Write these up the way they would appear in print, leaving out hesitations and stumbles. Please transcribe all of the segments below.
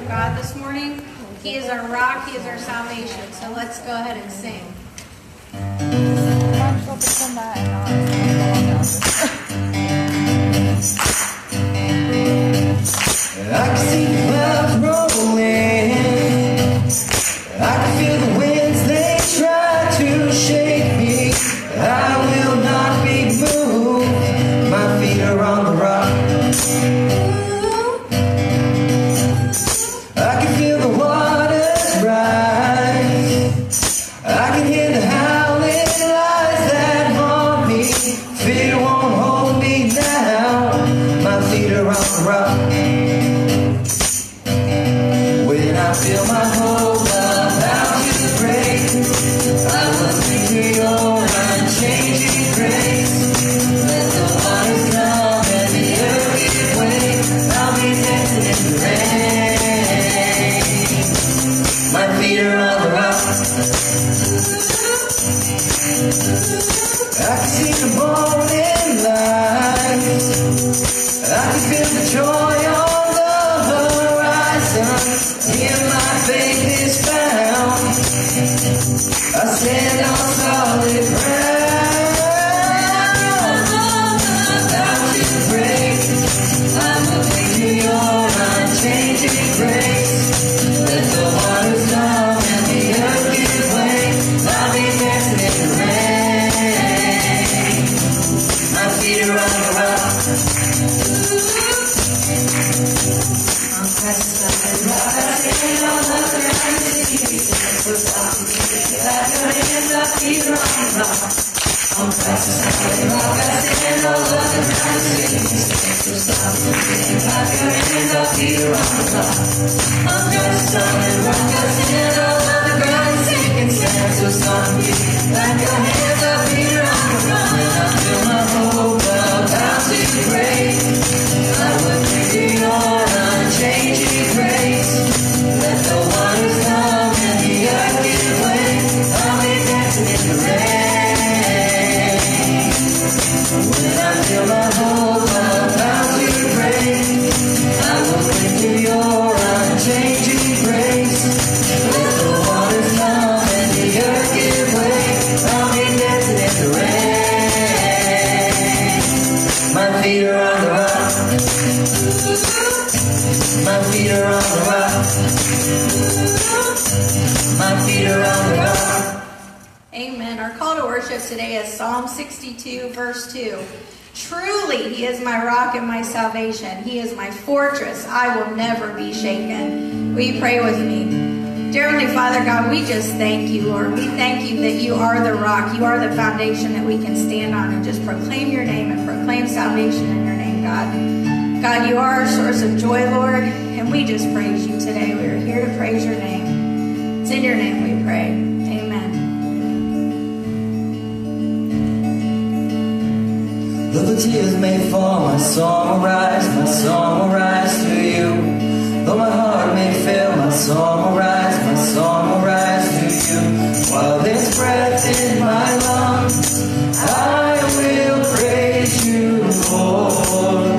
of God this morning. He is our rock. He is our salvation. So let's go ahead and sing. I can see the clouds rolling. I can feel the winds, they try to shake me. I will not be moved. My feet are on the rock. I can feel the waters rise. I can hear the howling lies that haunt me. Fear won't hold me now. My feet are on the rock. When I feel my hope about to break, I will sing to your unchanging grace. Let the waters come and the earth give way. I'll be dancing in the rain. My feet are on the rock. I can see the morning light. I can feel the joy on the horizon. Here my faith is found. I stand on solid ground. About to break, I'm looking to your unchanging grace. Let the waters come and the earth give way. I'll be dancing in the rain. My feet are on the rock. I'm pressed up and rock. I stand on the ground. Clap your hands up, feet are on the rock. I'm pressed up and rock. I stand on the ground. Clap your hands up, feet are on the rock. I'm pressed up and rock. I stand on the ground. Sing and stand so strongly. Clap your hands up, feet are on the rock. When I feel my hope about to break, I will bring to your unchanging grace. Let the waters come and the earth give way. I'll be dancing in the rain. When I feel my hope about to break, I will bring to your unchanging grace. Let the waters come and the earth give way. I'll be dancing in the rain. My feet are on the rock. My feet are on the rock. My feet are on the rock. Amen. Our call to worship today is Psalm 62, verse 2. Truly, He is my rock and my salvation. He is my fortress. I will never be shaken. Will you pray with me? Dear Heavenly Father, God, we just thank you, Lord. We thank you that you are the rock. You are the foundation that we can stand on and just proclaim your name and proclaim salvation in your name, God. God, you are our source of joy, Lord, and we just praise you today. We are here to praise your name. It's in your name we pray. Amen. Though the tears may fall, my song will rise to you. Though my heart may fail, my song will rise to you. While there's breath in my lungs, I will praise you, Lord.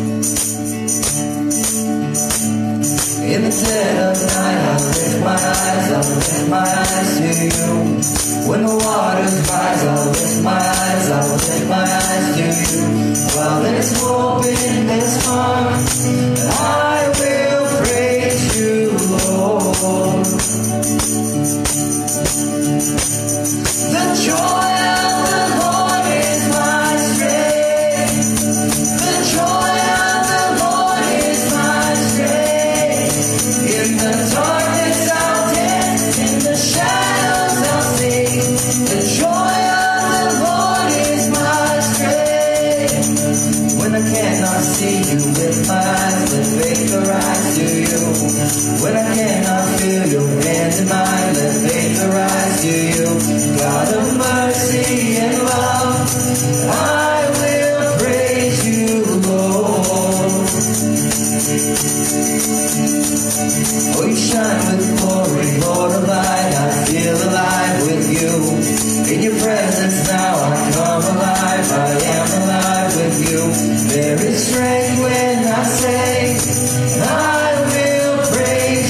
In the dead of night, I'll lift my eyes to you. When the waters rise, I'll lift my eyes to you. While there's hope in this heart, I will praise you, Lord. The joy of the Lord is my strength. The joy of the Lord is my strength. In the darkness I'll dance, in the shadows I'll sing. The joy of the Lord is my strength. When I cannot see you with my eyes, let faith arise to you. When I cannot feel your hand in mine, let faith arise to you. God of mercy and love, I will praise you, Lord. Oh, you shine with glory, Lord of light, I feel alive with you. In your presence now I come alive, I am alive with you. There is strength when I say, I will praise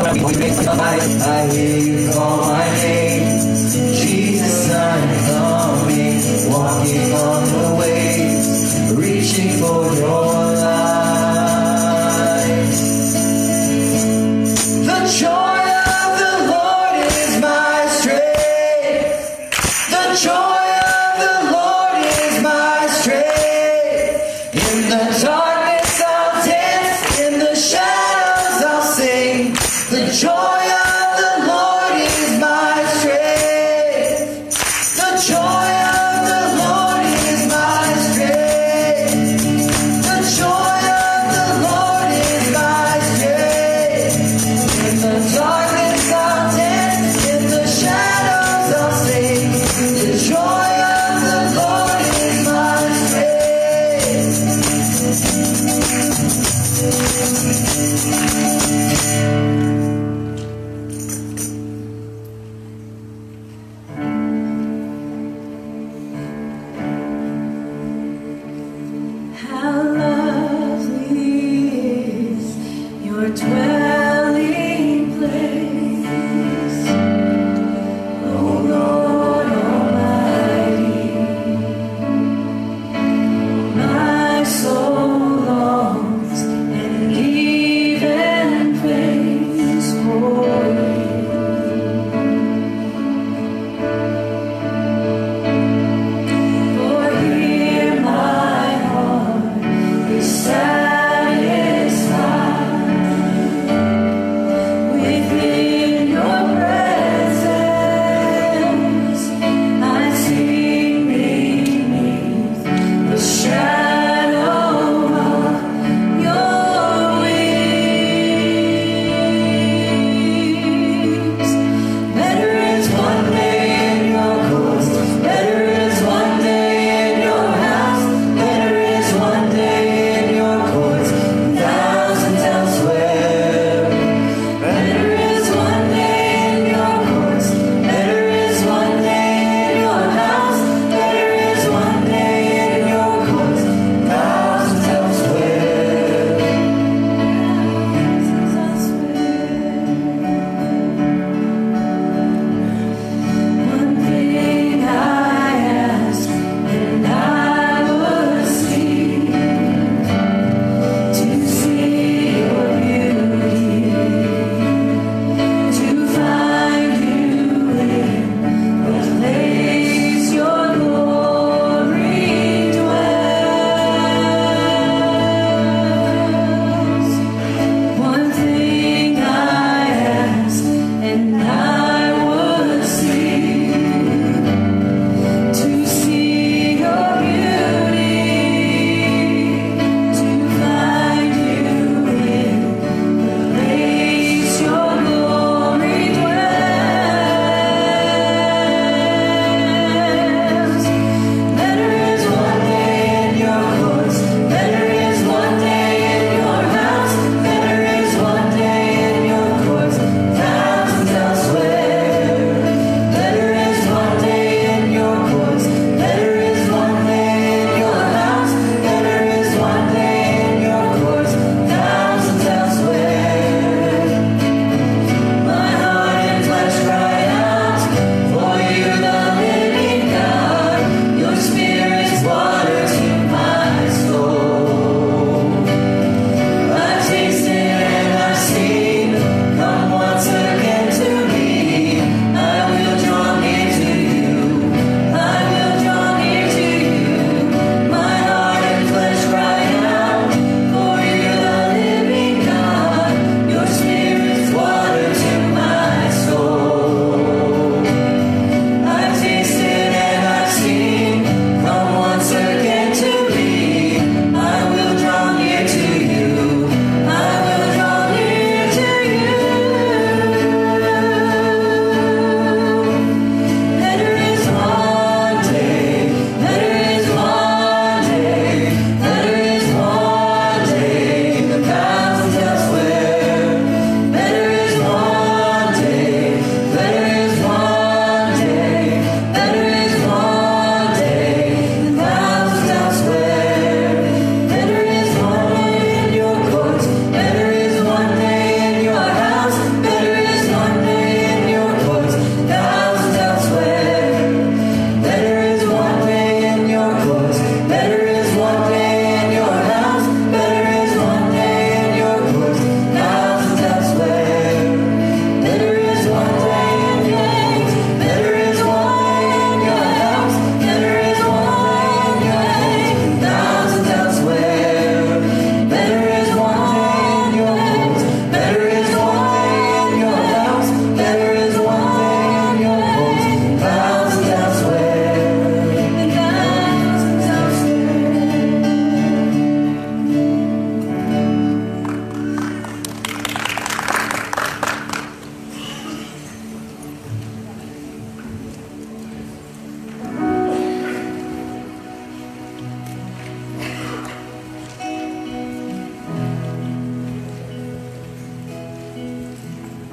I hear you call my name. Jesus, I'm coming, walking on the waves, reaching for your light. The joy of the Lord is my strength. The joy of the Lord is my strength. In the darkness I'll dance, in the shadows I'll sing. The joy of the Lord is my strength. The joy of the Lord is my strength. The joy of the Lord is my strength. In the darkness I'll dance, in the shadows I'll sing. The joy of the Lord is my strength.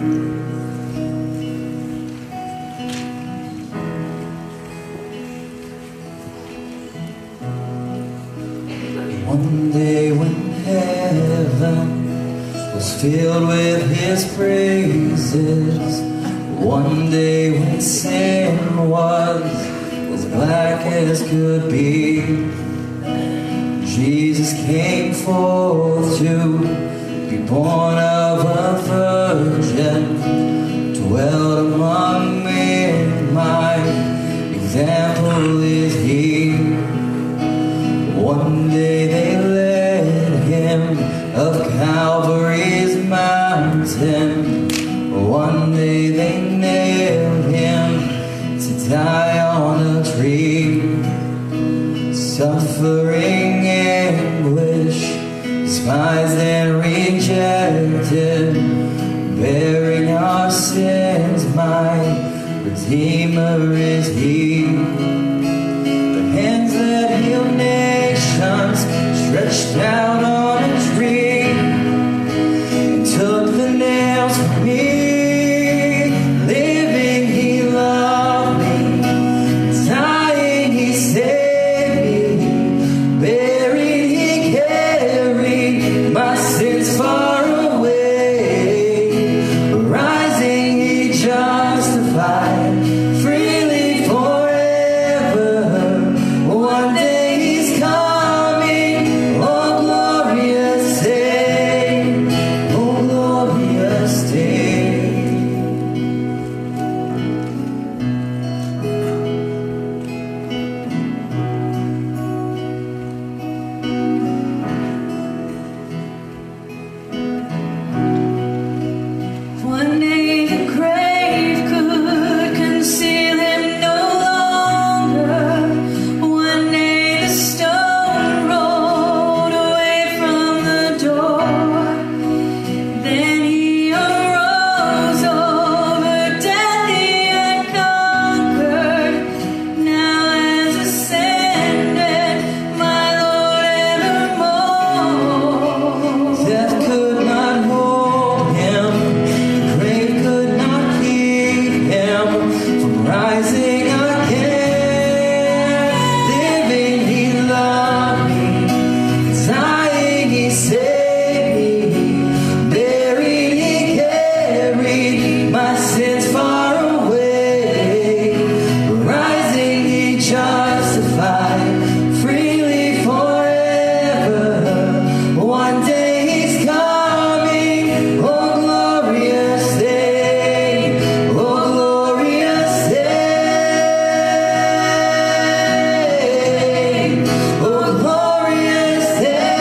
One day when heaven was filled with his praises, one day when sin was as black as could be, Jesus came forth to be born of a virgin, dwelt among men, my example is he. One day they led him up Calvary's mountain. One day they nailed him to die on a tree. Suffering anguish, despised and rejected, bearing our sins, my Redeemer is he. The hands that heal nations stretched out on a tree and took the nails from me. Living, he loved me. Dying, he saved me. Buried, he carried my sins far away. Rising, he justified freely forever. One day he's coming, oh glorious day, oh glorious day. One day the grave could conceal him no longer. One day the stone rolled away from the door. Then he arose over death he had conquered. Now has ascended, my Lord evermore. Death could not hold him. The grave could not keep him from rising again. Living, he loved me. Dying, he saved me. Buried, he carried my sins far away. Rising, he justified freely forever. One day he's coming, oh glorious day, oh glorious day, oh glorious day.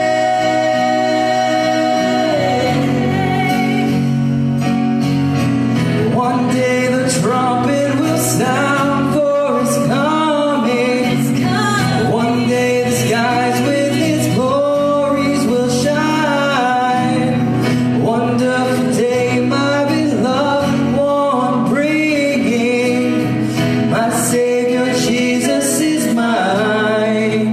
One day the trumpet will sound for his coming. One day the skies with his glories will shine. Wonderful day, my beloved one bringing. My Savior Jesus is mine.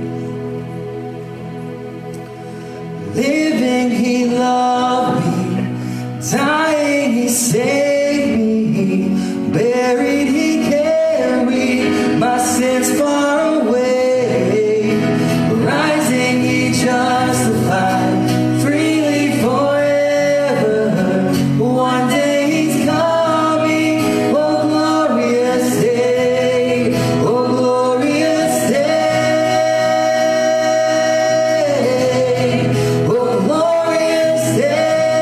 Living, he loved me. Dying, he saved me. Buried, he carried my sins far away. Rising, he justified freely forever. One day he's coming, oh glorious day, oh glorious day, oh glorious day.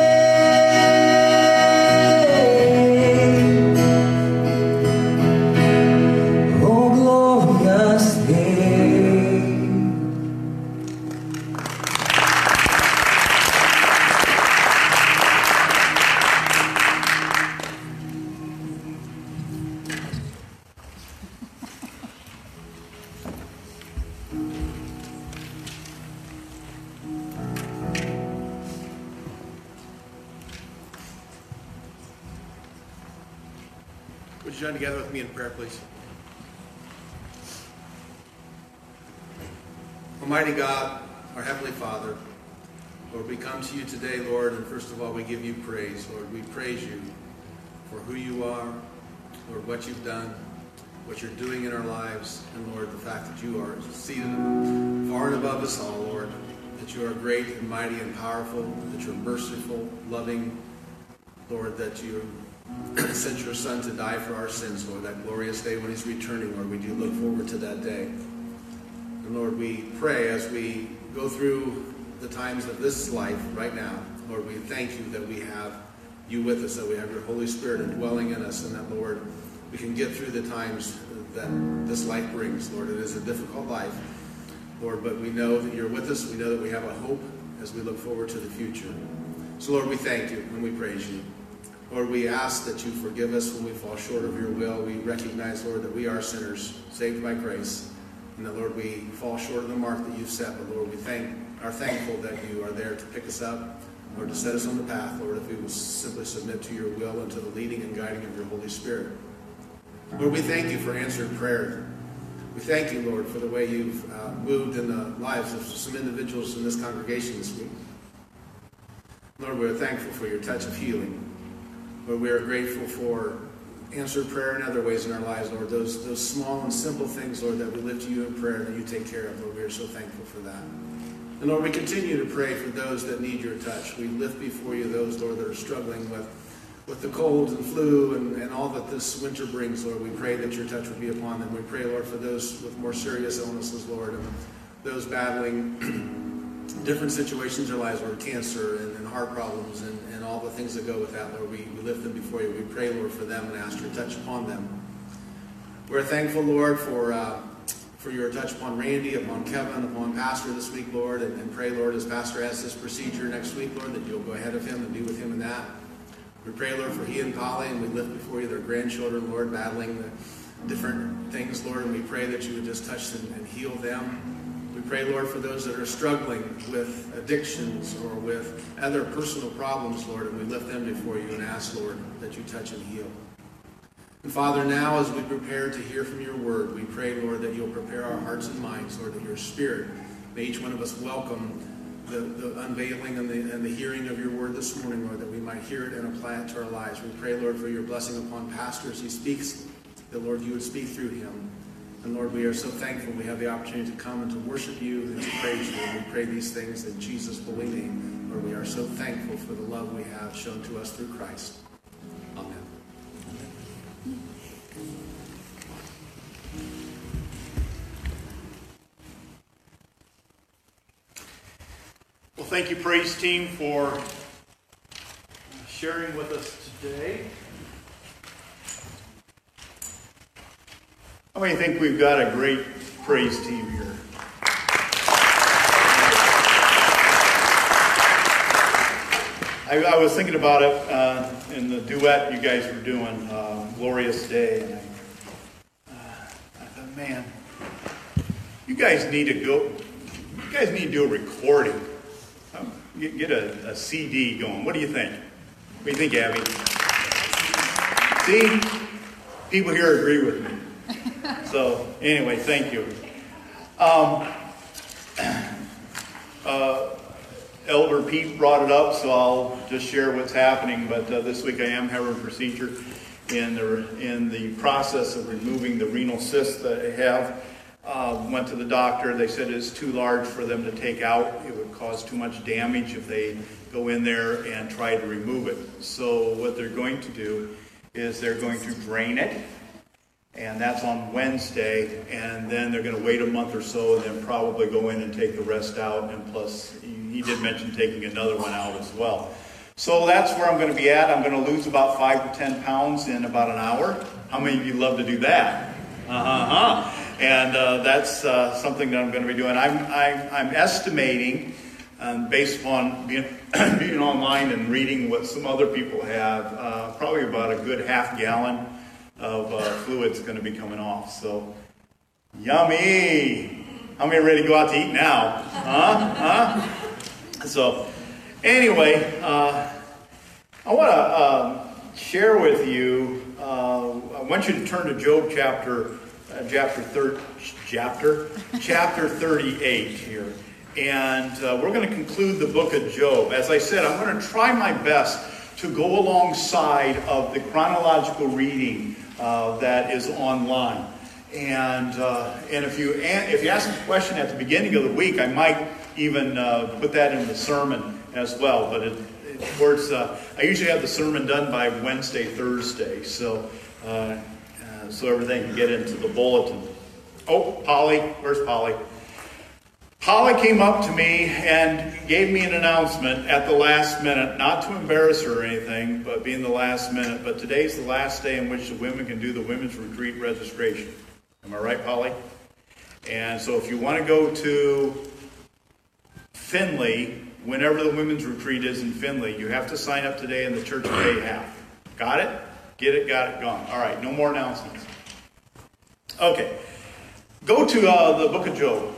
Oh glorious day. Would you join together with me in prayer, please? Almighty God, our Heavenly Father, Lord, we come to you today, Lord, and first of all, we give you praise. Lord, we praise you for who you are, Lord, what you've done, what you're doing in our lives, and Lord, the fact that you are seated far and above us all, Lord, that you are great and mighty and powerful, that you're merciful, loving, Lord, that you sent your Son to die for our sins, Lord, that glorious day when he's returning, Lord, we do look forward to that day. And Lord, we pray as we go through the times of this life right now, Lord, we thank you that we have you with us, that we have your Holy Spirit indwelling in us, and that, Lord, we can get through the times that this life brings, Lord. It is a difficult life, Lord, but we know that you're with us. We know that we have a hope as we look forward to the future. So, Lord, we thank you and we praise you. Lord, we ask that you forgive us when we fall short of your will. We recognize, Lord, that we are sinners, saved by grace, and that, Lord, we fall short of the mark that you've set. But, Lord, we are thankful that you are there to pick us up, Lord, to set us on the path, Lord, if we will simply submit to your will and to the leading and guiding of your Holy Spirit. Lord, we thank you for answered prayer. We thank you, Lord, for the way you've moved in the lives of some individuals in this congregation this week. Lord, we're thankful for your touch of healing. Lord, we are grateful for answered prayer in other ways in our lives, Lord. Those small and simple things, Lord, that we lift to you in prayer that you take care of, Lord. We are so thankful for that. And Lord, we continue to pray for those that need your touch. We lift before you those, Lord, that are struggling with the cold and flu and all that this winter brings, Lord. We pray that your touch would be upon them. We pray, Lord, for those with more serious illnesses, Lord, and those battling different situations in their lives, Lord, cancer and heart problems and all the things that go with that, Lord. We lift them before you. We pray, Lord, for them and ask your touch upon them. We're thankful, Lord, for your touch upon Randy, upon Kevin, upon Pastor this week, Lord, and pray, Lord, as Pastor has this procedure next week, Lord, that you'll go ahead of him and be with him in that. We pray, Lord, for he and Polly, and we lift before you their grandchildren, Lord, battling the different things, Lord, and we pray that you would just touch them and heal them. We pray, Lord, for those that are struggling with addictions or with other personal problems, Lord, and we lift them before you and ask, Lord, that you touch and heal. And Father, now as we prepare to hear from your word, we pray, Lord, that you'll prepare our hearts and minds, Lord, that your Spirit, may each one of us welcome the unveiling and the hearing of your word this morning, Lord, that we might hear it and apply it to our lives. We pray, Lord, for your blessing upon Pastor as he speaks, that, Lord, you would speak through him. And, Lord, we are so thankful we have the opportunity to come and to worship you and to praise you. And we pray these things in Jesus' holy name. Lord, we are so thankful for the love we have shown to us through Christ. Amen. Well, thank you, praise team, for sharing with us today. How many think we've got a great praise team here? I was thinking about it in the duet you guys were doing, Glorious Day, and I thought, man, you guys need to do a recording. Get a CD going. What do you think? What do you think, Abby? See? People here agree with me. So, anyway, thank you. Elder Pete brought it up, so I'll just share what's happening. But this week I am having a procedure in the process of removing the renal cyst that I have. Went to the doctor. They said it's too large for them to take out. It would cause too much damage if they go in there and try to remove it. So what they're going to do is they're going to drain it, and that's on Wednesday, and then they're going to wait a month or so and then probably go in and take the rest out, and plus he did mention taking another one out as well. So that's where I'm going to be at. I'm going to lose about 5 to 10 pounds in about an hour. How many of you love to do that? And that's something that I'm going to be doing. I'm estimating, based upon being online and reading what some other people have, probably about a good half gallon of fluid's going to be coming off. So, yummy! How many are ready to go out to eat now? So, anyway, I want to share with you. I want you to turn to Job chapter 38 here. And we're going to conclude the book of Job. As I said, I'm going to try my best to go alongside of the chronological reading that is online. And if you ask a question at the beginning of the week, I might even put that in the sermon as well. But of course, I usually have the sermon done by Wednesday, Thursday, so everything can get into the bulletin. Oh, Polly, where's Polly? Polly came up to me and gave me an announcement at the last minute, not to embarrass her or anything, but being the last minute. But today's the last day in which the women can do the women's retreat registration. Am I right, Polly? And so if you want to go to Findlay, whenever the women's retreat is in Findlay, you have to sign up today in the Church of Ahab. Got it? Get it, got it, gone. All right, no more announcements. Okay, go to the book of Job.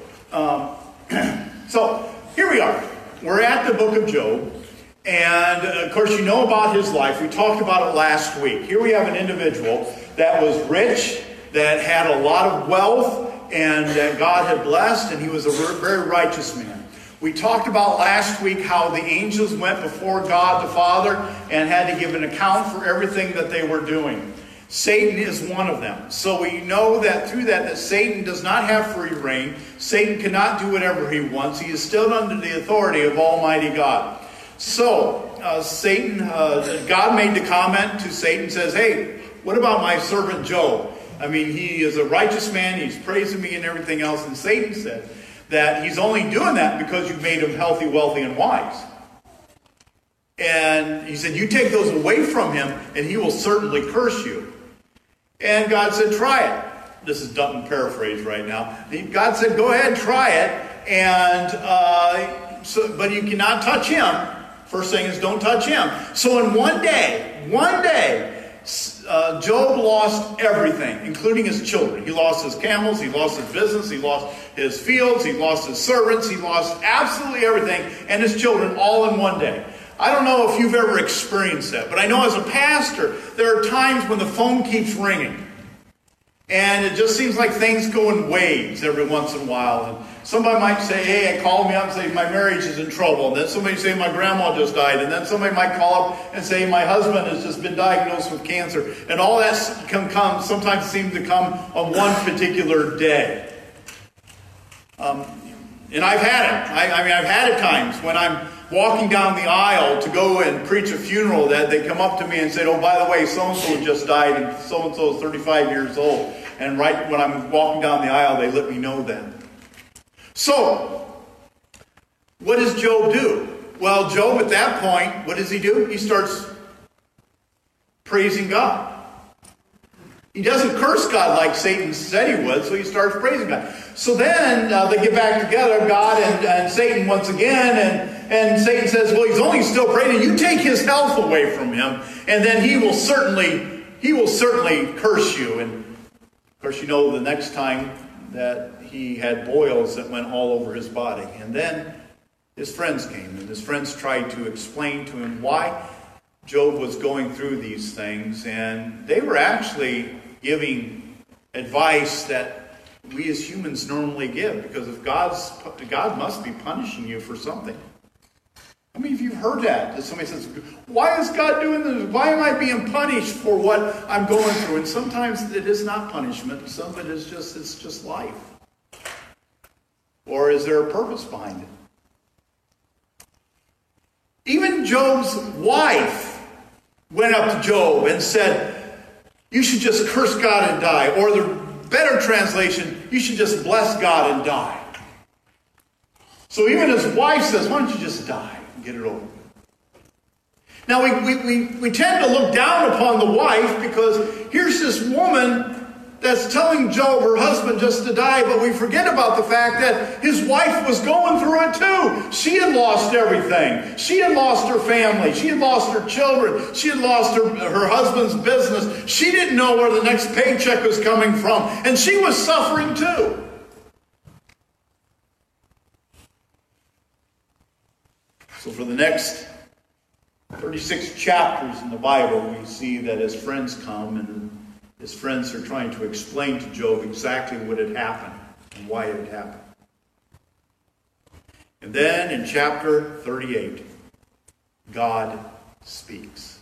So here we are. We're at the book of Job. And of course, you know about his life. We talked about it last week. Here we have an individual that was rich, that had a lot of wealth, and that God had blessed, and he was a very righteous man. We talked about last week how the angels went before God the Father and had to give an account for everything that they were doing. Satan is one of them. So we know that through that Satan does not have free reign. Satan cannot do whatever he wants. He is still under the authority of Almighty God. So God made the comment to Satan, says, hey, what about my servant Job? I mean, he is a righteous man. He's praising me and everything else. And Satan said that he's only doing that because you've made him healthy, wealthy, and wise. And he said, you take those away from him, and he will certainly curse you. And God said, try it. This is Dutton paraphrase right now. God said, go ahead, try it. But you cannot touch him. First thing is, don't touch him. So in one day, Job lost everything, including his children. He lost his camels, he lost his business, he lost his fields, he lost his servants, he lost absolutely everything, and his children all in one day. I don't know if you've ever experienced that, but I know as a pastor, there are times when the phone keeps ringing. And it just seems like things go in waves every once in a while. And somebody might say, hey, call me up and say my marriage is in trouble. And then somebody say my grandma just died. And then somebody might call up and say my husband has just been diagnosed with cancer. And all that sometimes seems to come on one particular day. And I've had it. I've had it times when I'm walking down the aisle to go and preach a funeral that they come up to me and say, oh, by the way, so-and-so just died and so-and-so is 35 years old. And right when I'm walking down the aisle, they let me know that. So, what does Job do? Well, Job at that point, what does he do? He starts praising God. He doesn't curse God like Satan said he would, so he starts praising God. So then they get back together, God and Satan once again, and Satan says, well, he's only still praying. You take his health away from him, and then he will certainly curse you. And of course, you know the next time that he had boils that went all over his body. And then his friends came, and his friends tried to explain to him why Job was going through these things, and they were actually giving advice that we as humans normally give, because if God must be punishing you for something. I mean, if you've heard that somebody says, why is God doing this? Why am I being punished for what I'm going through? And sometimes it is not punishment. Some of it is just life. Or is there a purpose behind it? Even Job's wife went up to Job and said, you should just curse God and die. Or the better translation, you should just bless God and die. So even his wife says, why don't you just die and get it over? Now we tend to look down upon the wife because here's this woman that's telling Job, her husband, just to die, but we forget about the fact that his wife was going through it too. She had lost everything. She had lost her family. She had lost her children. She had lost her husband's business. She didn't know where the next paycheck was coming from, and she was suffering too. So for the next 36 chapters in the Bible, we see that his friends come, and his friends are trying to explain to Job exactly what had happened and why it had happened. And then in chapter 38, God speaks.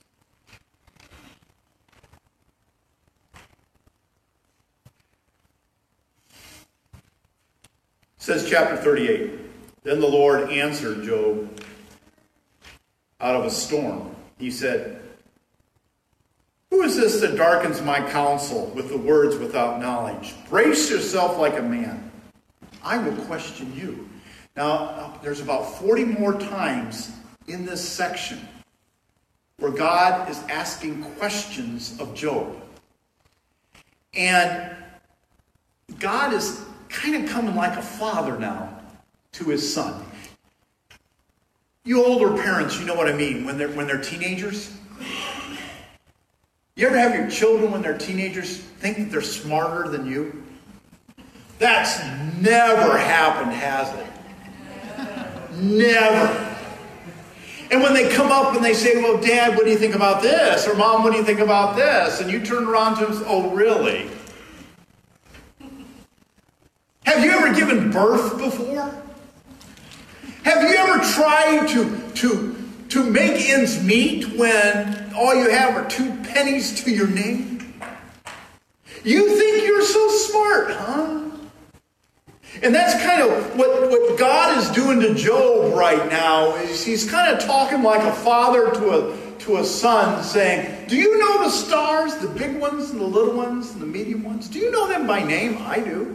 It says chapter 38, then the Lord answered Job out of a storm. He said, who is this that darkens my counsel with the words without knowledge? Brace yourself like a man. I will question you. Now, there's about 40 more times in this section where God is asking questions of Job. And God is kind of coming like a father now to his son. You older parents, you know what I mean when they're teenagers. You ever have your children when they're teenagers think that they're smarter than you? That's never happened, has it? Never. And when they come up and they say, well, Dad, what do you think about this? Or Mom, what do you think about this? And you turn around to them and say, oh, really? Have you ever given birth before? Have you ever tried to make ends meet when all you have are 2 pennies to your name? You think you're so smart, huh? And that's kind of what God is doing to Job right now. Is he's kind of talking like a father to a son, saying, do you know the stars, the big ones and the little ones and the medium ones? Do you know them by name? I do.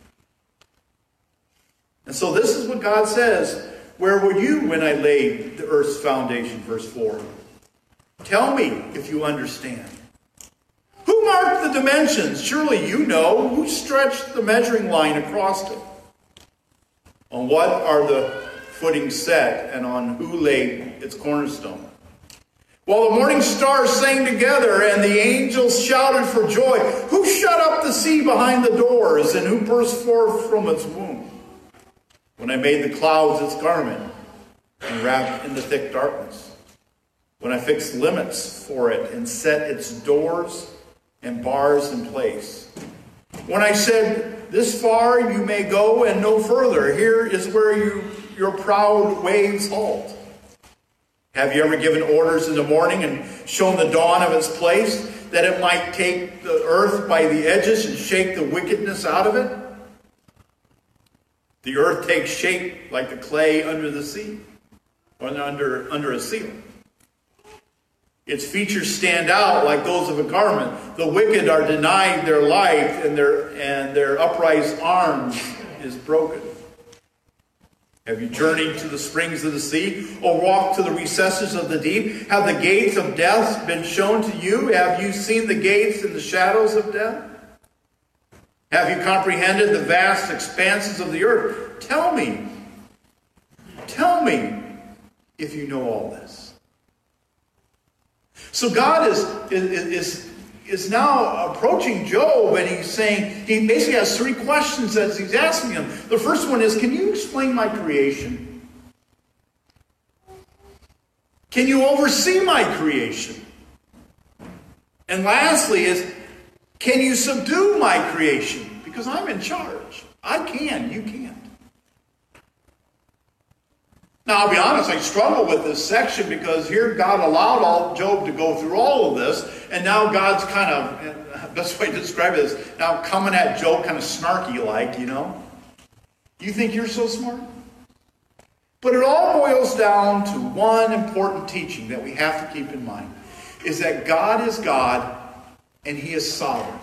And so this is what God says. Where were you when I laid the earth's foundation? Verse 4. Tell me if you understand. Who marked the dimensions? Surely you know. Who stretched the measuring line across it? On what are the footings set, and on who laid its cornerstone? While the morning stars sang together and the angels shouted for joy, who shut up the sea behind the doors, and who burst forth from its womb? When I made the clouds its garment and wrapped in the thick darkness. When I fixed limits for it and set its doors and bars in place. When I said, this far you may go and no further. Here is where your proud waves halt. Have you ever given orders in the morning and shown the dawn of its place, that it might take the earth by the edges and shake the wickedness out of it? The earth takes shape like the clay under the sea, or under a seal. Its features stand out like those of a garment. The wicked are denied their life, and their upright arms is broken. Have you journeyed to the springs of the sea, or walked to the recesses of the deep? Have the gates of death been shown to you? Have you seen the gates and the shadows of death? Have you comprehended the vast expanses of the earth? Tell me if you know all this. So God is now approaching Job, and he's saying, he basically has 3 questions that he's asking him. The first one is, can you explain my creation? Can you oversee my creation? And lastly is, can you subdue my creation? Because I'm in charge. I can, you can't. Now, I'll be honest, I struggle with this section because here God allowed Job to go through all of this, and now God's kind of, best way to describe it is, now coming at Job kind of snarky-like, you know. You think you're so smart? But it all boils down to one important teaching that we have to keep in mind, is that God is God, and He is sovereign.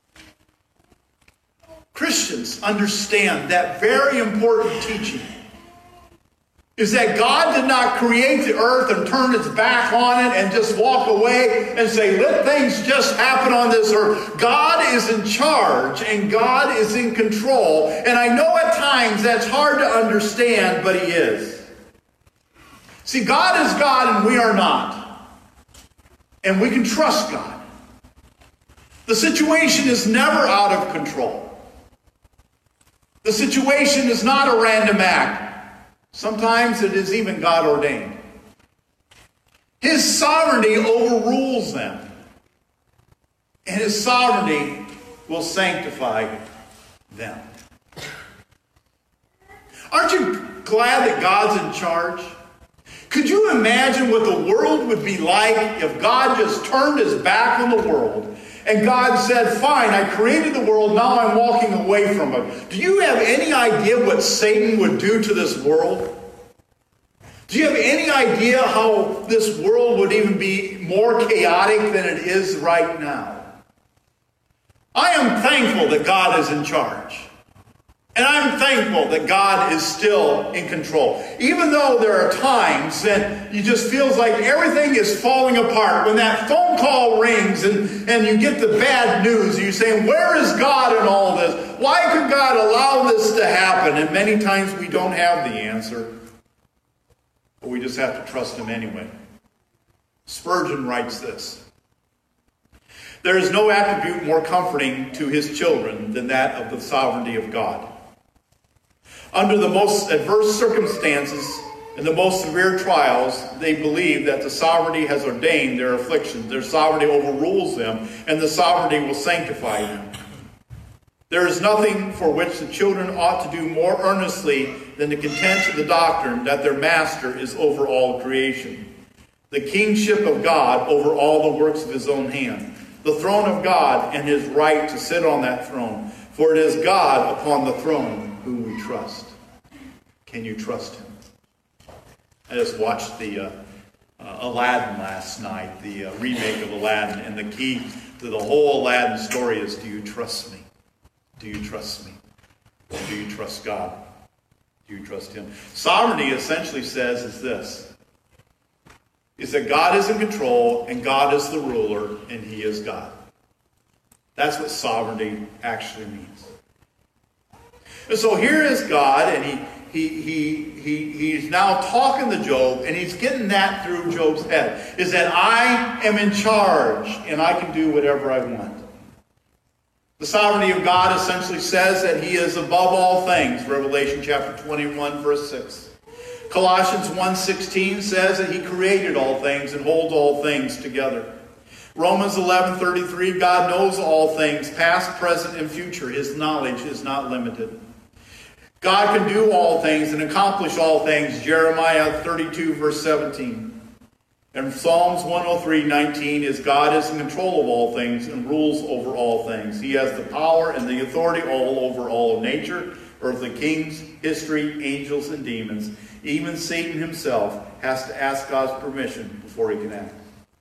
Christians understand that very important teaching, is that God did not create the earth and turn its back on it and just walk away and say, let things just happen on this earth. God is in charge and God is in control. And I know at times that's hard to understand, but He is. See, God is God and we are not. And we can trust God. The situation is never out of control. The situation is not a random act. Sometimes it is even God ordained. His sovereignty overrules them. And His sovereignty will sanctify them. Aren't you glad that God's in charge? Could you imagine what the world would be like if God just turned his back on the world and God said, fine, I created the world, now I'm walking away from it? Do you have any idea what Satan would do to this world? Do you have any idea how this world would even be more chaotic than it is right now? I am thankful that God is in charge. And I'm thankful that God is still in control. Even though there are times that you just feels like everything is falling apart. When that phone call rings and you get the bad news, and you're saying, where is God in all this? Why could God allow this to happen? And many times we don't have the answer. But we just have to trust him anyway. Spurgeon writes this: there is no attribute more comforting to his children than that of the sovereignty of God. Under the most adverse circumstances and the most severe trials, they believe that the sovereignty has ordained their afflictions. Their sovereignty overrules them, and the sovereignty will sanctify them. There is nothing for which the children ought to do more earnestly than to contend to the doctrine that their master is over all creation, the kingship of God over all the works of his own hand, the throne of God and his right to sit on that throne. For it is God upon the throne whom we trust. Can you trust him? I just watched the Aladdin last night, the remake of Aladdin, and the key to the whole Aladdin story is, do you trust me? Do you trust me? Or do you trust God? Do you trust him? Sovereignty essentially says is this, is that God is in control and God is the ruler and he is God. That's what sovereignty actually means. And so here is God, and he's now talking to Job, and he's getting that through Job's head, is that I am in charge and I can do whatever I want. The sovereignty of God essentially says that he is above all things, Revelation chapter 21, verse 6. Colossians 1:16 says that he created all things and holds all things together. Romans 11:33, God knows all things, past, present, and future. His knowledge is not limited. God can do all things and accomplish all things, Jeremiah 32, verse 17. And Psalms 103:19 is God is in control of all things and rules over all things. He has the power and the authority all over all of nature, earthly kings, history, angels, and demons. Even Satan himself has to ask God's permission before he can act.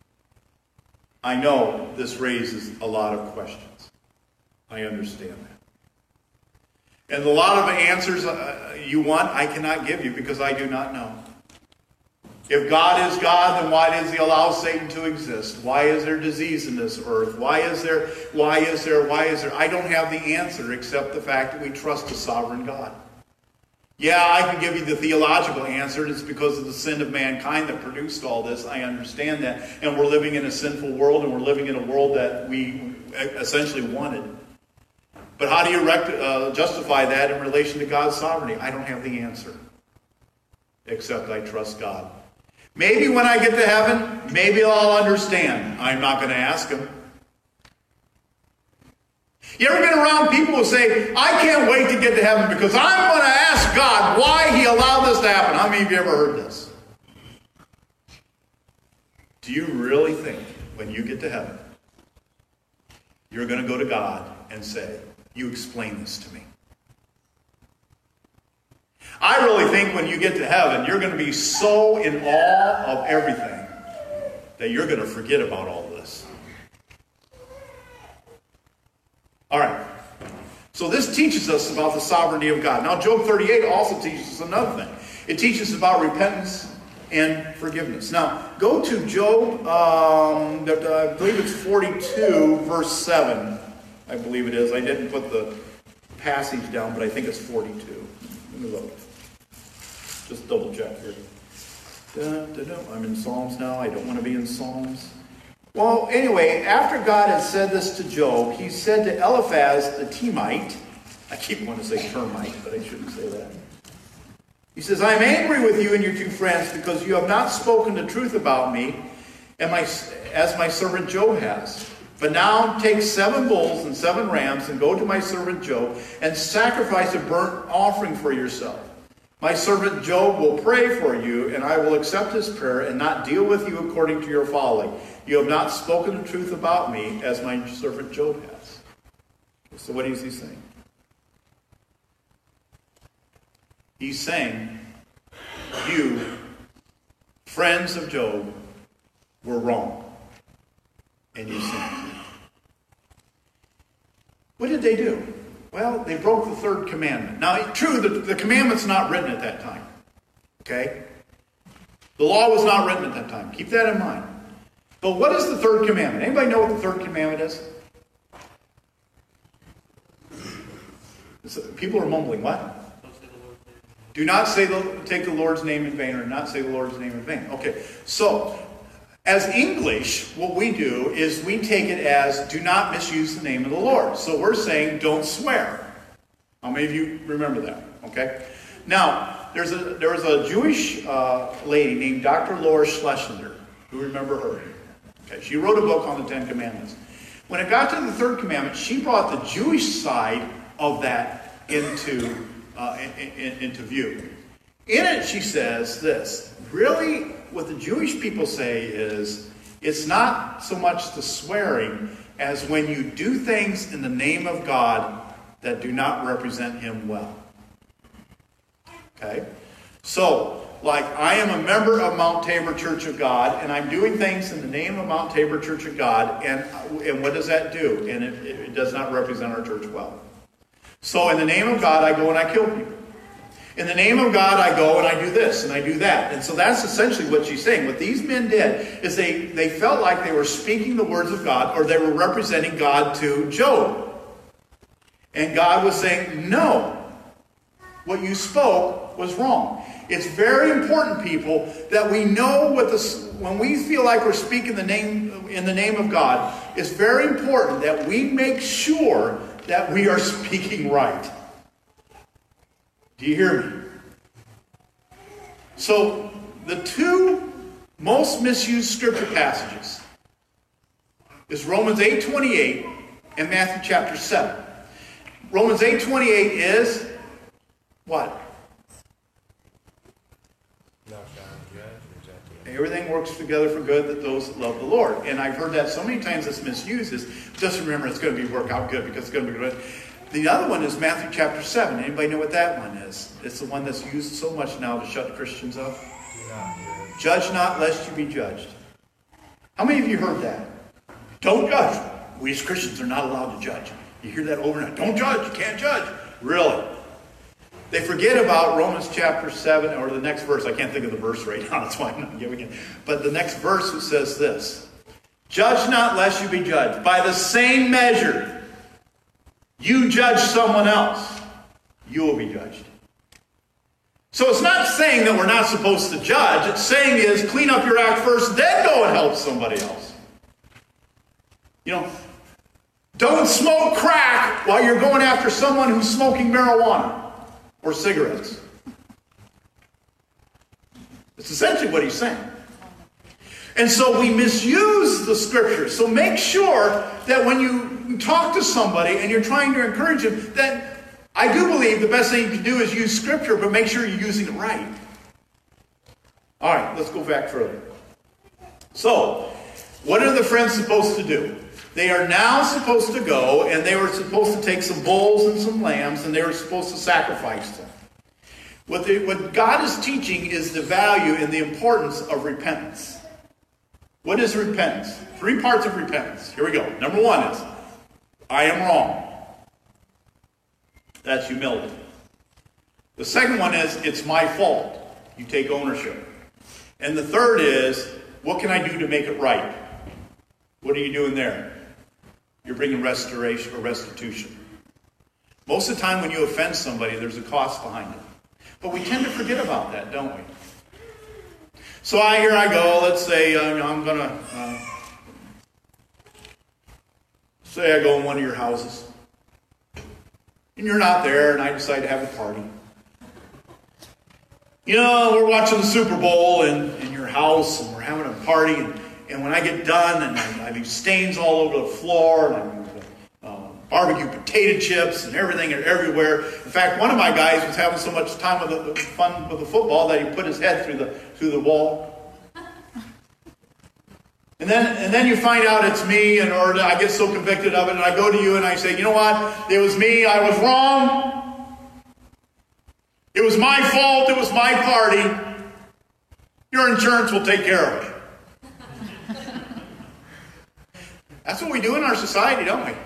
I know this raises a lot of questions. I understand that. And a lot of answers you want, I cannot give you because I do not know. If God is God, then why does he allow Satan to exist? Why is there disease in this earth? Why is there? I don't have the answer except the fact that we trust a sovereign God. Yeah, I can give you the theological answer. It's because of the sin of mankind that produced all this. I understand that. And we're living in a sinful world, and we're living in a world that we essentially wanted. But how do you justify that in relation to God's sovereignty? I don't have the answer. Except I trust God. Maybe when I get to heaven, maybe I'll understand. I'm not going to ask him. You ever been around people who say, I can't wait to get to heaven because I'm going to ask God why he allowed this to happen? How many of you ever heard this? Do you really think when you get to heaven, you're going to go to God and say, you explain this to me? I really think when you get to heaven, you're going to be so in awe of everything that you're going to forget about all this. All right. So this teaches us about the sovereignty of God. Now, Job 38 also teaches us another thing. It teaches about repentance and forgiveness. Now, go to Job, I believe it's 42, verse 7. I believe it is. I didn't put the passage down, but I think it's 42. Let me look. Just double check here. I'm in Psalms now. I don't want to be in Psalms. Well, anyway, after God had said this to Job, he said to Eliphaz the Temite, I keep wanting to say termite, but I shouldn't say that. He says, I am angry with you and your two friends because you have not spoken the truth about me as my servant Job has. But now take 7 bulls and 7 rams and go to my servant Job and sacrifice a burnt offering for yourself. My servant Job will pray for you, and I will accept his prayer and not deal with you according to your folly. You have not spoken the truth about me, as my servant Job has. So what is he saying? He's saying, you, friends of Job, were wrong. And you sinned. What did they do? Well, they broke the third commandment. Now, true, the commandment's not written at that time. Okay? The law was not written at that time. Keep that in mind. But what is the third commandment? Anybody know what the third commandment is? People are mumbling. What? Do not take the Lord's name in vain, or not say the Lord's name in vain. Okay, so as English, what we do is we take it as do not misuse the name of the Lord. So we're saying don't swear. How many of you remember that? Okay. Now, there was a Jewish lady named Dr. Laura Schlesinger. Who remember her? Okay, she wrote a book on the Ten Commandments. When it got to the third commandment, she brought the Jewish side of that into view. In it, she says this. Really, what the Jewish people say is, it's not so much the swearing as when you do things in the name of God that do not represent Him well. Okay? So, like, I am a member of Mount Tabor Church of God, and I'm doing things in the name of Mount Tabor Church of God, and what does that do? And it does not represent our church well. So, in the name of God, I go and I kill people. In the name of God, I go and I do this and I do that. And so that's essentially what she's saying. What these men did is they felt like they were speaking the words of God, or they were representing God to Job. And God was saying, no, what you spoke was wrong. It's very important, people, that we know when we feel like we're speaking in the name of God, it's very important that we make sure that we are speaking right. Do you hear me? So, the two most misused scripture passages is Romans 8:28 and Matthew chapter 7. Romans 8:28 is what? Everything works together for good that those that love the Lord. And I've heard that so many times it's misused. Just remember it's going to work out good because it's going to be good. The other one is Matthew chapter 7. Anybody know what that one is? It's the one that's used so much now to shut Christians up. Judge not, lest you be judged. How many of you heard that? Don't judge. We as Christians are not allowed to judge. You hear that over and over. Don't judge. You can't judge. Really? They forget about Romans chapter 7, or the next verse. I can't think of the verse right now. That's why I'm not giving it. But the next verse says this. Judge not, lest you be judged. By the same measure you judge someone else, you will be judged. So it's not saying that we're not supposed to judge. It's saying is clean up your act first, then go and help somebody else. You know, don't smoke crack while you're going after someone who's smoking marijuana or cigarettes. It's essentially what he's saying. And so we misuse the scriptures. So make sure that when you talk to somebody and you're trying to encourage them, that I do believe the best thing you can do is use scripture, but make sure you're using it right. All right, let's go back further. So, what are the friends supposed to do? They are now supposed to go, and they were supposed to take some bulls and some lambs, and they were supposed to sacrifice them. What God is teaching is the value and the importance of repentance. What is repentance? 3 parts of repentance. Here we go. Number 1 is, I am wrong. That's humility. The second one is, it's my fault. You take ownership. And the third is, what can I do to make it right? What are you doing there? You're bringing restoration or restitution. Most of the time when you offend somebody, there's a cost behind it. But we tend to forget about that, don't we? So here I go. Let's say I'm going to say I go in one of your houses. And you're not there, and I decide to have a party. You know, we're watching the Super Bowl in your house, and we're having a party. And when I get done, and I leave stains all over the floor, and barbecue potato chips and everything are everywhere. In fact, one of my guys was having so much time with the fun with the football that he put his head through the wall. And then you find out it's me, or I get so convicted of it, and I go to you and I say, you know what? It was me. I was wrong. It was my fault. It was my party. Your insurance will take care of it. That's what we do in our society, don't we?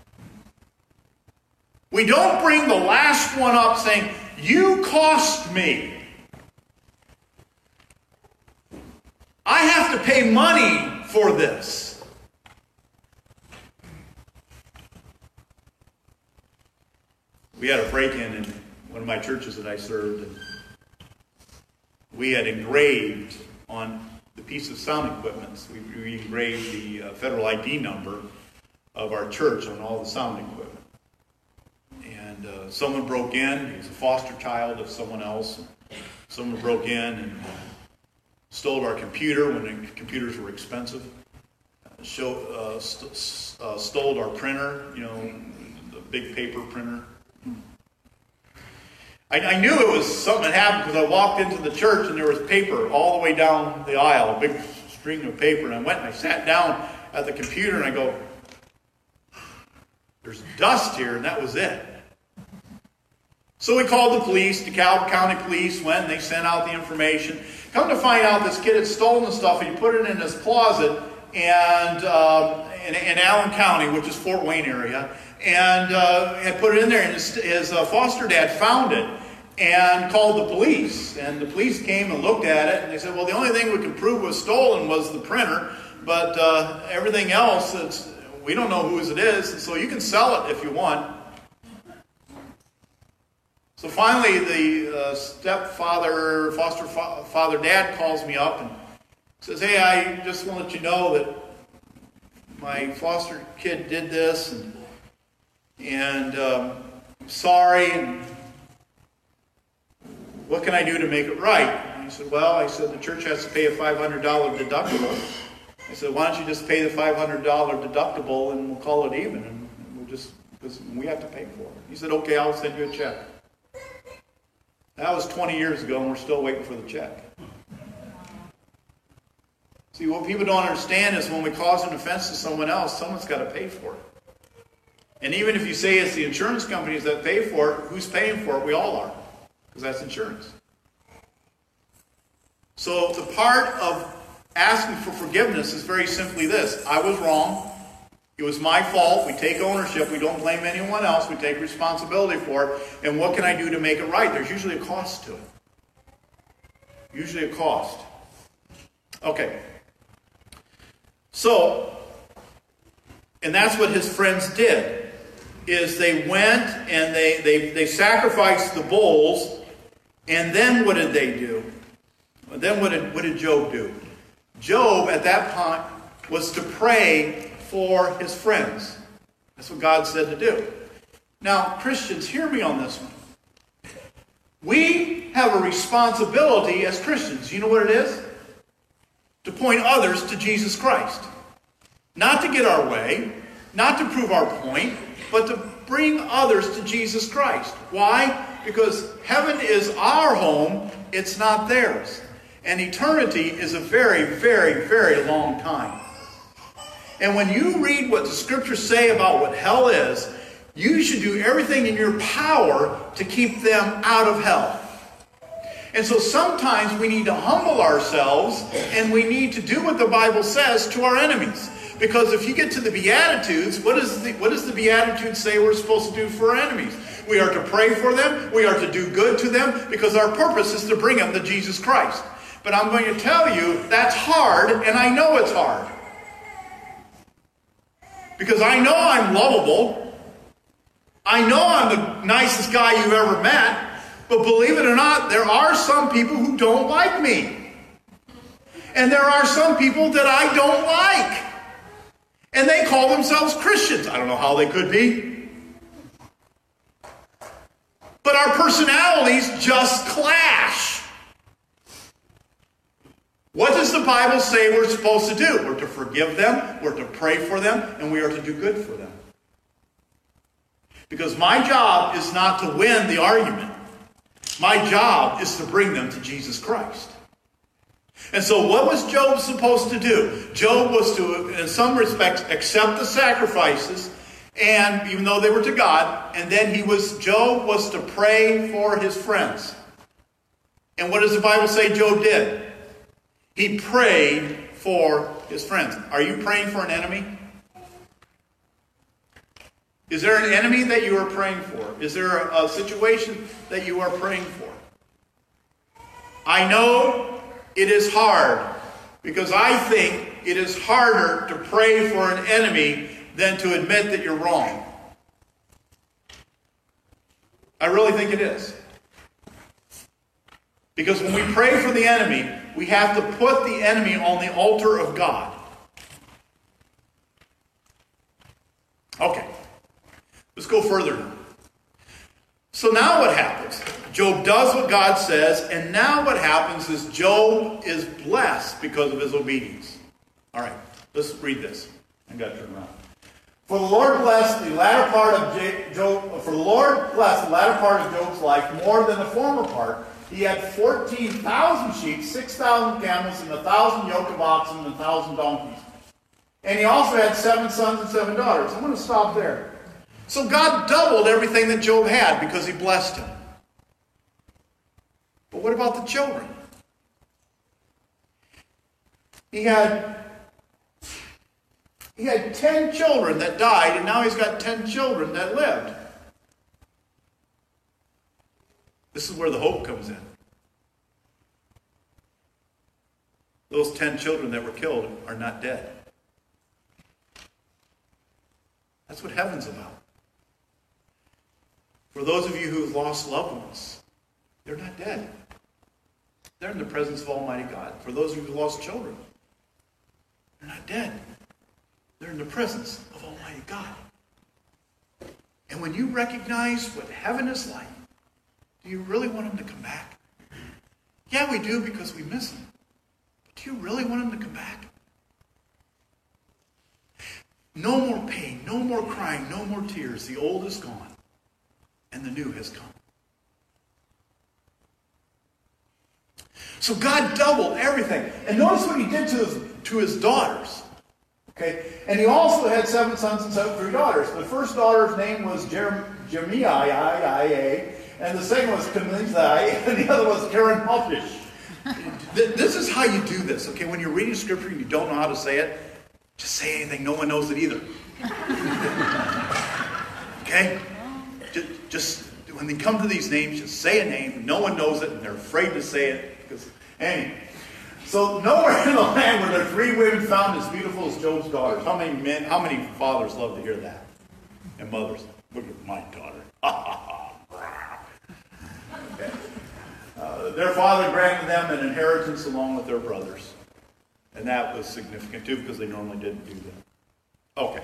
We don't bring the last one up saying, you cost me. I have to pay money for this. We had a break-in in one of my churches that I served, and we had engraved on the piece of sound equipment. We engraved the federal ID number of our church on all the sound equipment. And someone broke in. He was a foster child of someone else. Someone broke in and stole our computer when the computers were expensive. Stole our printer, the big paper printer. I knew it was something that happened because I walked into the church and there was paper all the way down the aisle, a big string of paper. And I went and I sat down at the computer and I go, there's dust here, and that was it. So we called the police. DeKalb County Police went and they sent out the information. Come to find out, this kid had stolen the stuff and he put it in his closet and in Allen County, which is Fort Wayne area, and had put it in there. And his foster dad found it and called the police. And the police came and looked at it, and they said, well, the only thing we can prove was stolen was the printer, but everything else, we don't know whose it is, and so you can sell it if you want. So finally, the stepfather, foster father dad calls me up and says, hey, I just want to let you know that my foster kid did this, and I'm sorry, and what can I do to make it right? And he said, well, the church has to pay a $500 deductible. I said, why don't you just pay the $500 deductible and we'll call it even, and because we have to pay for it. He said, okay, I'll send you a check. That was 20 years ago, and we're still waiting for the check. See, what people don't understand is when we cause an offense to someone else, someone's got to pay for it. And even if you say it's the insurance companies that pay for it, who's paying for it? We all are, because that's insurance. So the part of asking for forgiveness is very simply this. I was wrong. It was my fault. We take ownership. We don't blame anyone else. We take responsibility for it. And what can I do to make it right? There's usually a cost to it. Usually a cost. Okay. So, and that's what his friends did, is they went and they sacrificed the bulls, and then what did they do? Then what did Job do? Job, at that point, was to pray for his friends. That's what God said to do. Now, Christians, hear me on this one. We have a responsibility as Christians. You know what it is? To point others to Jesus Christ. Not to get our way, not to prove our point, but to bring others to Jesus Christ. Why? Because heaven is our home, it's not theirs. And eternity is a very, very, very long time. And when you read what the scriptures say about what hell is, you should do everything in your power to keep them out of hell. And so sometimes we need to humble ourselves and we need to do what the Bible says to our enemies. Because if you get to the Beatitudes, what does the Beatitudes say we're supposed to do for our enemies? We are to pray for them. We are to do good to them because our purpose is to bring them to Jesus Christ. But I'm going to tell you that's hard, and I know it's hard. Because I know I'm lovable. I know I'm the nicest guy you've ever met. But believe it or not, there are some people who don't like me. And there are some people that I don't like. And they call themselves Christians. I don't know how they could be. But our personalities just clash. What does the Bible say we're supposed to do? We're to forgive them, we're to pray for them, and we are to do good for them. Because my job is not to win the argument. My job is to bring them to Jesus Christ. And so what was Job supposed to do? Job was to, in some respects, accept the sacrifices, and even though they were to God, and then Job was to pray for his friends. And what does the Bible say Job did? He prayed for his friends. Are you praying for an enemy? Is there an enemy that you are praying for? Is there a situation that you are praying for? I know it is hard, because I think it is harder to pray for an enemy than to admit that you're wrong. I really think it is. Because when we pray for the enemy, we have to put the enemy on the altar of God. Okay. Let's go further now. So now what happens? Job does what God says, and now what happens is Job is blessed because of his obedience. All right, let's read this. I got to turn around. For the Lord blessed the latter part of Job's life more than the former part. He had 14,000 sheep, 6,000 camels, and 1,000 yoke of oxen, and 1,000 donkeys. And he also had 7 sons and 7 daughters. I'm going to stop there. So God doubled everything that Job had because he blessed him. But what about the children? He had 10 children that died, and now he's got 10 children that lived. This is where the hope comes in. Those 10 children that were killed are not dead. That's what heaven's about. For those of you who've lost loved ones, they're not dead. They're in the presence of Almighty God. For those of you who've lost children, they're not dead. They're in the presence of Almighty God. And when you recognize what heaven is like, do you really want them to come back? Yeah, we do, because we miss them. But do you really want them to come back? No more pain, no more crying, no more tears. The old is gone, and the new has come. So God doubled everything. And notice what he did to his daughters. Okay? And he also had 7 sons and 3 daughters. The first daughter's name was Jeremiah, and the second was Kamizai, and the other was Karen Hoppish. This is how you do this, okay? When you're reading scripture and you don't know how to say it, just say anything. No one knows it either. Okay? Just when they come to these names, just say a name. No one knows it, and they're afraid to say it. Anyway, so nowhere in the land were there 3 women found as beautiful as Job's daughters. How many fathers love to hear that? And mothers, look at my daughter. Okay. Their father granted them an inheritance along with their brothers. And that was significant too, because they normally didn't do that. Okay.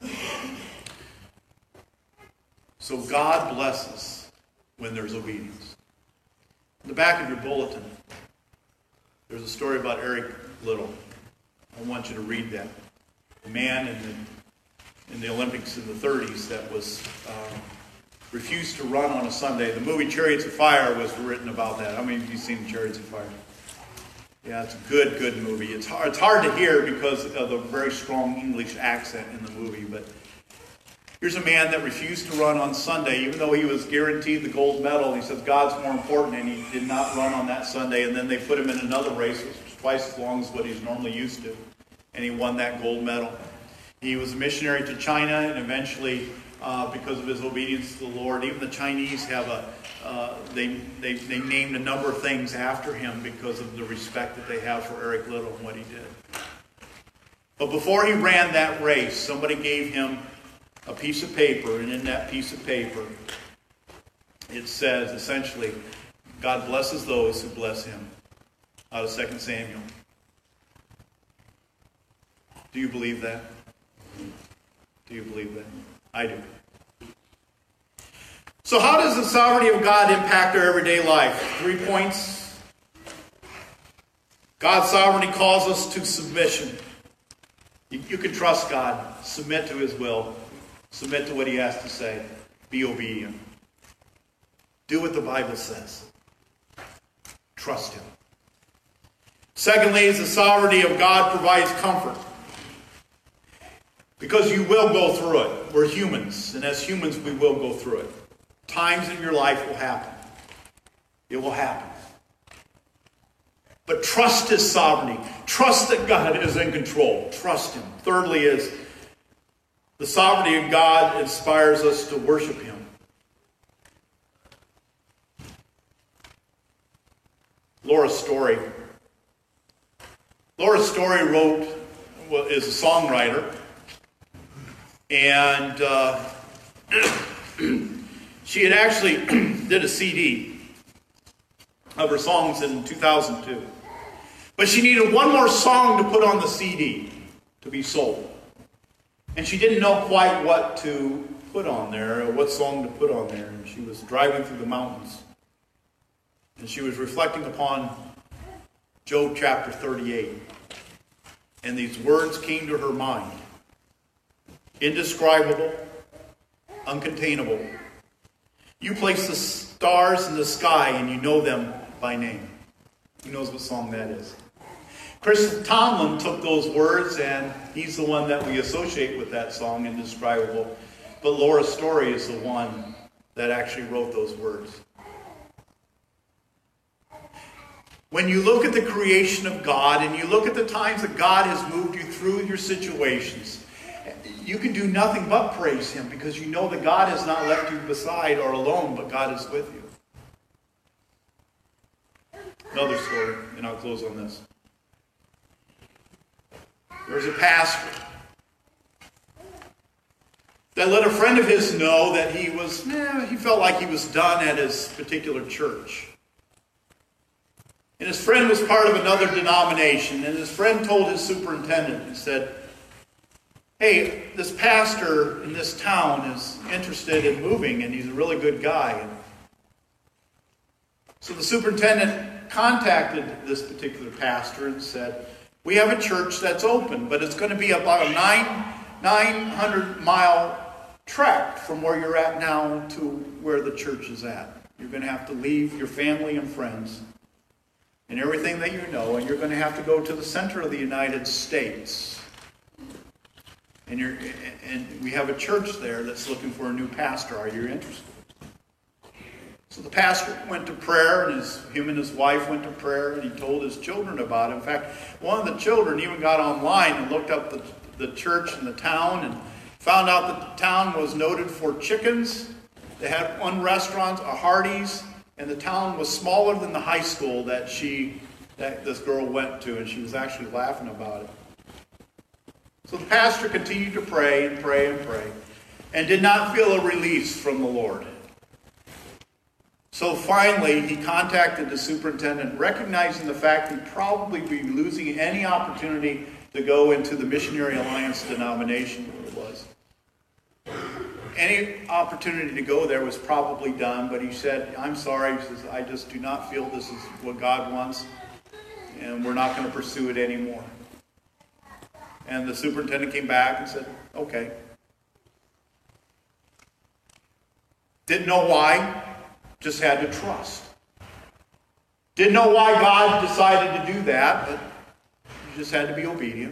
So God blesses when there's obedience. In the back of your bulletin, there's a story about Eric Liddell. I want you to read that. A man in the Olympics in the 30s that was refused to run on a Sunday. The movie Chariots of Fire was written about that. How many of you have seen Chariots of Fire? Yeah, it's a good movie. It's hard to hear because of the very strong English accent in the movie. But here's a man that refused to run on Sunday, even though he was guaranteed the gold medal. He says God's more important, and he did not run on that Sunday. And then they put him in another race, which was twice as long as what he's normally used to, and he won that gold medal. He was a missionary to China, and eventually, because of his obedience to the Lord, even the Chinese have they named a number of things after him because of the respect that they have for Eric Liddell and what he did. But before he ran that race, somebody gave him a piece of paper, and in that piece of paper, it says, essentially, God blesses those who bless him, out of 2 Samuel. Do you believe that? Do you believe that? I do. So how does the sovereignty of God impact our everyday life? 3 points. God's sovereignty calls us to submission. You can trust God. Submit to his will. Submit to what he has to say. Be obedient. Do what the Bible says. Trust Him. Secondly, is the sovereignty of God provides comfort. Because you will go through it. We're humans, and as humans we will go through it. Times in your life will happen. It will happen. But trust His sovereignty. Trust that God is in control. Trust Him. Thirdly is the sovereignty of God inspires us to worship Him. Laura Story. Laura Story is a songwriter. And she had actually did a CD of her songs in 2002. But she needed one more song to put on the CD to be sold. And she didn't know quite what to put on there, or what song to put on there. And she was driving through the mountains. And she was reflecting upon Job chapter 38. And these words came to her mind. Indescribable, uncontainable. You place the stars in the sky and you know them by name. Who knows what song that is? Chris Tomlin took those words and he's the one that we associate with that song, Indescribable. But Laura Story is the one that actually wrote those words. When you look at the creation of God and you look at the times that God has moved you through your situations, you can do nothing but praise Him because you know that God has not left you beside or alone, but God is with you. Another story, and I'll close on this. There was a pastor that let a friend of his know that he felt like he was done at his particular church. And his friend was part of another denomination, and his friend told his superintendent, he said, hey, this pastor in this town is interested in moving, and he's a really good guy. So the superintendent contacted this particular pastor and said, we have a church that's open, but it's going to be about a 900-mile trek from where you're at now to where the church is at. You're going to have to leave your family and friends and everything that you know, and you're going to have to go to the center of the United States. And we have a church there that's looking for a new pastor. Are you interested? So the pastor went to prayer, and him and his wife went to prayer, and he told his children about it. In fact, one of the children even got online and looked up the church in the town and found out that the town was noted for chickens. They had one restaurant, a Hardee's, and the town was smaller than the high school that this girl went to, and she was actually laughing about it. So the pastor continued to pray and pray and pray, and did not feel a release from the Lord. So finally, he contacted the superintendent, recognizing the fact he'd probably be losing any opportunity to go into the Missionary Alliance denomination where it was. Any opportunity to go there was probably done, but he said, I'm sorry, he says, I just do not feel this is what God wants, and we're not going to pursue it anymore. And the superintendent came back and said, okay. Didn't know why, just had to trust. Didn't know why God decided to do that, but you just had to be obedient.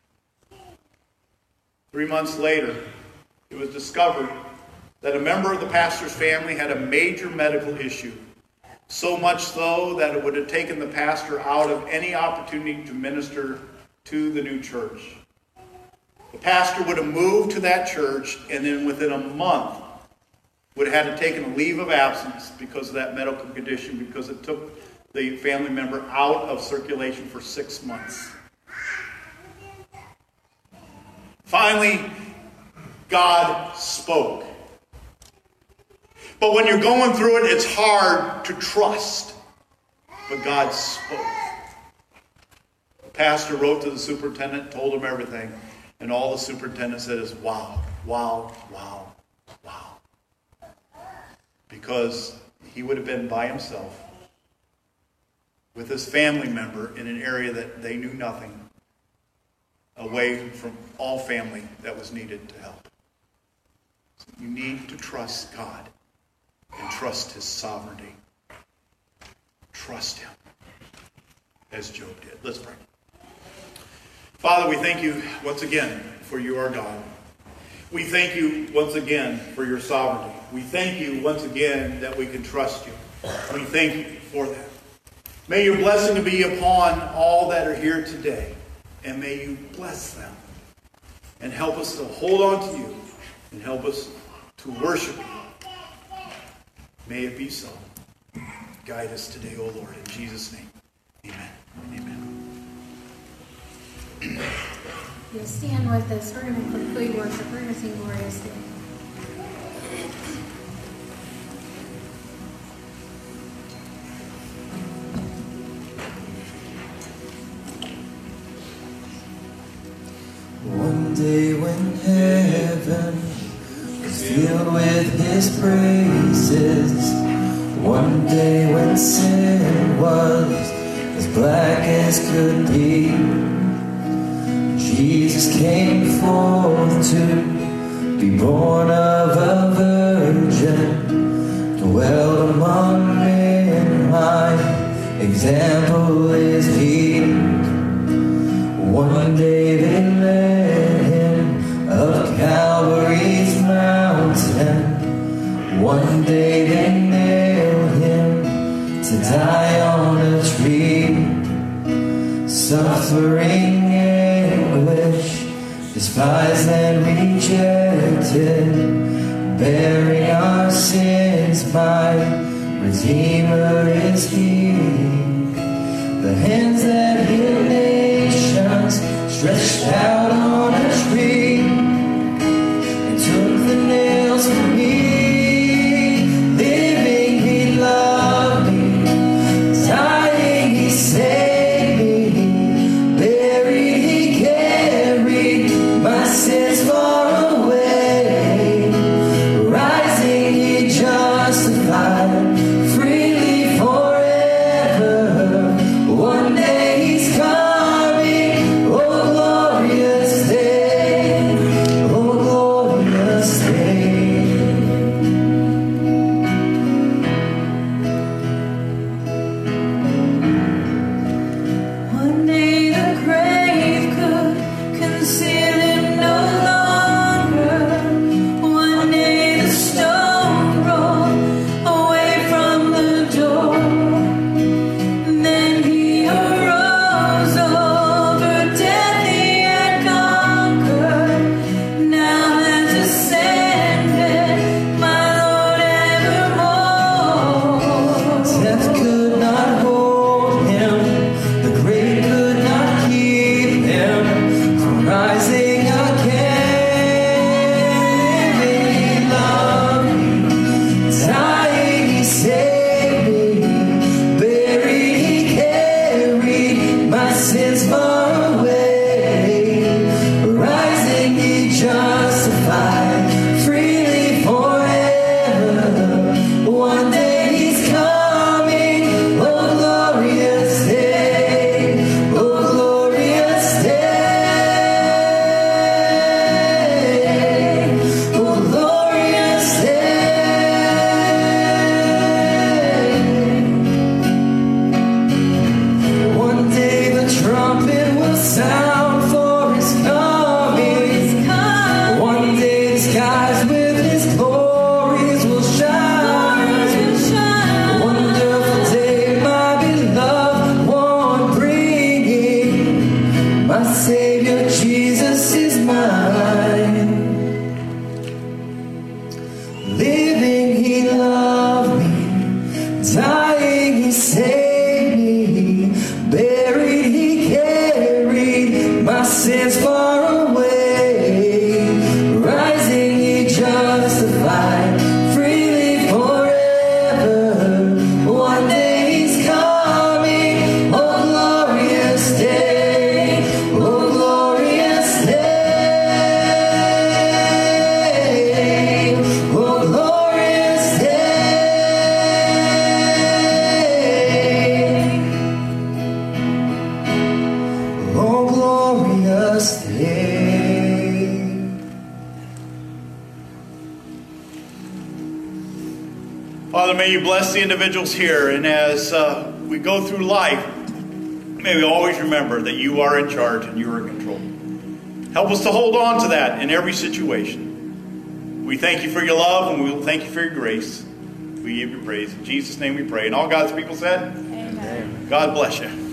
3 months later, it was discovered that a member of the pastor's family had a major medical issue. So much so that it would have taken the pastor out of any opportunity to minister to the new church. The pastor would have moved to that church, and then within a month would have had to take a leave of absence because of that medical condition, because it took the family member out of circulation for 6 months. Finally, God spoke. But when you're going through it, it's hard to trust. But God spoke. The pastor wrote to the superintendent, told him everything. And all the superintendent said is, wow, wow, wow, wow. Because he would have been by himself with his family member in an area that they knew nothing, away from all family that was needed to help. You need to trust God and trust His sovereignty. Trust Him, as Job did. Let's pray. Father, we thank you once again for you are God. We thank you once again for your sovereignty. We thank you once again that we can trust you. We thank you for that. May your blessing be upon all that are here today. And may you bless them. And help us to hold on to you. And help us to worship you. May it be so. Guide us today, O Lord. In Jesus' name. Amen. Amen. You'll stand with us. We're going to conclude worship. We're going to sing Glorious Day. One day when heaven was filled with His praises, one day when sin was as black as could be, Jesus came forth to be born of a virgin, dwelt among men. My example is He. One day they led Him up Calvary's mountain. One day they nailed Him to die on a tree. Suffering anguish, despised and rejected, bearing our sins, my Redeemer is He. The hands that heal nations stretched out on a tree and took the nails from me. Living He loved me, dying He saved me, buried He carried my sins far away, rising He justified freely forever. One day He's coming, oh glorious day, oh glorious day. One day the grave could conceal Him no longer. One day the stone rolled away from the door. Then He arose over death He had conquered. Now has ascended, my Lord evermore. Death could not hold Him, the grave could not keep Him from rising again. He loved me, dying He saved me, buried He carried my sins far away, rising He justified freely forever. One day He's coming, oh glorious day, oh glorious day, oh glorious day. One day the trumpet will sound for His coming. One day the skies with His glories will shine. Wonderful day, my beloved one bringing. My Savior Jesus is mine. Living He loved me, dying He saved me, buried He carried my sins far away, rising He justified freely forever. One day He's coming, oh glorious day, oh glorious day, oh glorious day, oh glorious day. Father, may you bless the individuals here. And as we go through life, may we always remember that you are in charge and you are in control. Help us to hold on to that in every situation. We thank you for your love and we thank you for your grace. We give you praise. In Jesus' name we pray. And all God's people said, Amen. God bless you.